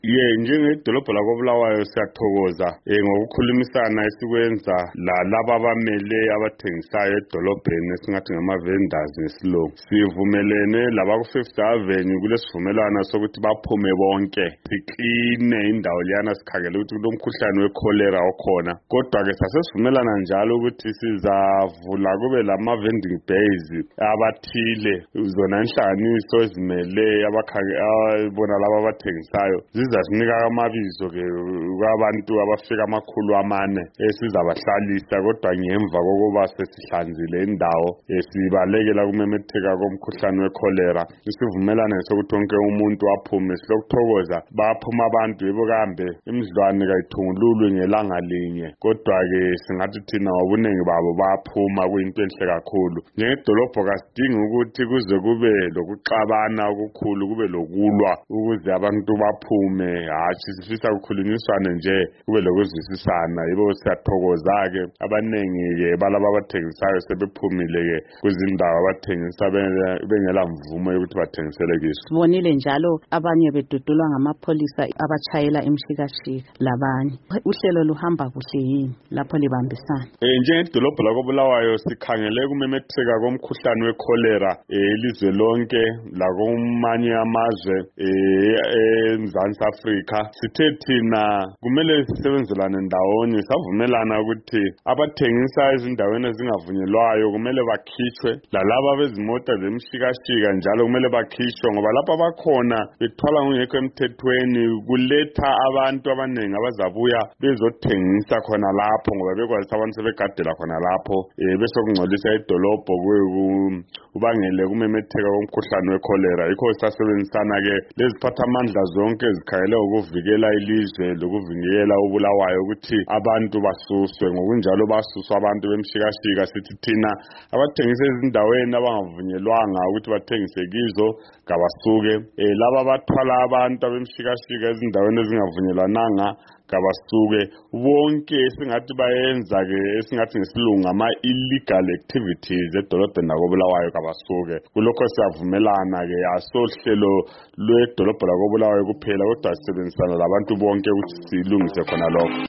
Njengedolobho lakoBulawayo siyathokoza ngokukhulumisana esikwenza laba abamele abathengisayo edolobheni esingathi ngama-vendors ngesilungu. Sivumelene laba ku-Fifth Avenue kulesivumelwano sokuthi baphume bonke sikline indawo liyana sikhangele ukuthi kulomkhuhlane wecholera okhona. Kodwa-ke sasesivumelana njalo ukuthi sizavula kube lama-vending bays abathile, zona inhlanganiso ezimele bona laba abathengisayo zasinika amabizo-ke kwabantu abafika 400 sizabahlalisa, kodwa ngemva kokuba sesihlanzile indawo sibalekela kumemetheka komkhuhlane wecholera. Isivumelane sokuthi wonke umuntu aphume. Silokuthokoza baphuma abantu yebo kambe imidlwane kayithungululwe ngelanga linye, kodwa-ke singathi thina ngobuningi babo baphuma, kuyinto enhle kakhulu. Njengedolobho kasidingi ukuthi kuze kube lokuxabana okukhulu, kube lokulwa ukuze abantu baphume. Hatshi sifisa ukukhulunyiswana nje, kube lokuzwisisana. Yibo siyathokoza-ke abaningi-ke balaba abathengisayo sebephumile-ke kuzindawo abathengisa bengela mvumo yokuthi bathengisele kiso. Sibonile njalo abanye bedudulwa ngamapholisa abachayela imshikashika labanye. Uhlelo luhamba kuhle yini lapho libambisana? Njengedolobho lakoBulawayo sikhangele kumemetheka komkhuhlane wecholera elizwe lonke lakumanye amazwe eMzansi Afrika. Sithe thina kumele sisebenzelane ndawonye, savumelana ukuthi abathengisa ezindaweni ezingavunyelwayo kumele bakhishwe, lalaba bezimota zemshikashika njalo kumele bakhishwe, ngoba lapha bakhona bethwala ngekho emthethweni kuletha abantu abaningi abazabuya bezothengisa khona lapho, ngoba bekwazisa abantu sebegadela khona lapho bese kungcolisa idolobho ubangele kumemetheka komkhuhlane wecholera. Yikho sasebenzisana-ke leziphathamandla zonke zikhayele ukuvikela ilizwe lokuvikela uBulawayo ukuthi abantu basuswe. Ngokunjalo basuswa abantu bemshikashika. Sithi thina abathengisa ezindaweni abangavunyelwanga ukuthi bathengise kizo kabasuke. Laba abathwala abantu abemshikashika ezindaweni ezingavunyelwananga kabasuke. Bonke esingathi bayenza-ke esingathi ngesilungu ama-illegal activities edolobheni lakoBulawayo kabasuke. Kulokho siyavumelana-ke asohlelo lwedolobho lakoBulawayo kuphela, kodwa sisebenzisana labantu bonke ukuthi silungise khona lokho.